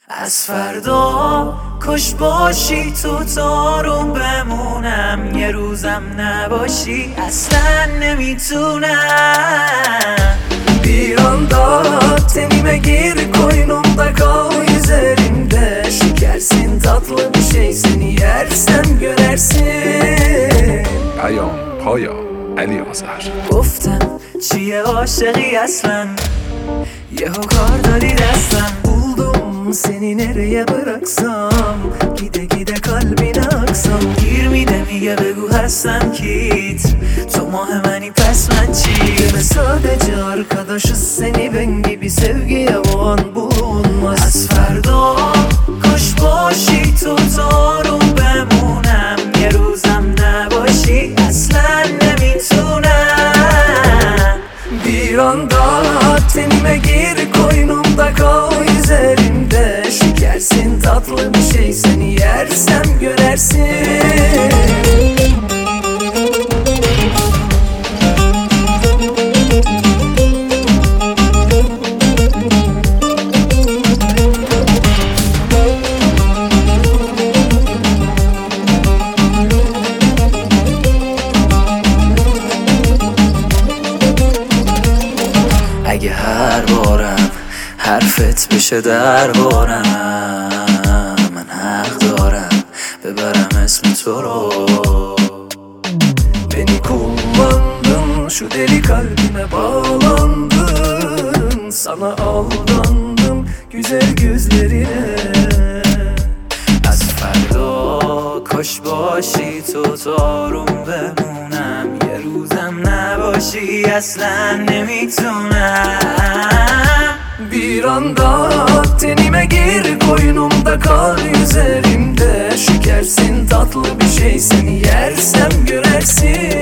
از فردا کاش باشی تو تارون بمونم، یه روزم نباشی اصلا nemitunam. Bir anda tenime gir, koynumda kal, üzerimde şekersin, tatlı bir şey, seni yersem gönersin. پیام پایا علی آذر. گفتم چیه عاشقی اصلا، یهو کار داری دستم. Buldum seni nereye bıraksam, gide gide kalbine aksam. گیر میده میگه بگو هستم کیت، تو ماه منی پس من چی؟ Deme sadece arkadaşız, seni ben gibi sevgiye boğan bulunmaz. از فردا کاش باشی تو تارون بمونم، یه روزم نباشی اصلا nemitunam. Bir anda tenime gir, koynumda kal, üzerimde şekersin, tatlı bir şey, seni yersem gönersin. اگه هر بارم حرفت بشه دربارم، من حق دارم ببرم اسم تو رو. Beni kullandın, şu deli kalbime bağlandın. Sana aldandım güzel gözlerine. از فردا کاش باشی تو تارون بمونم، یه روزم نباشی اصلا nemitunam. Bir anda tenime gir, koynumda kal, üzerimde şekersin, tatlı bir şey, seni yersem gönersin.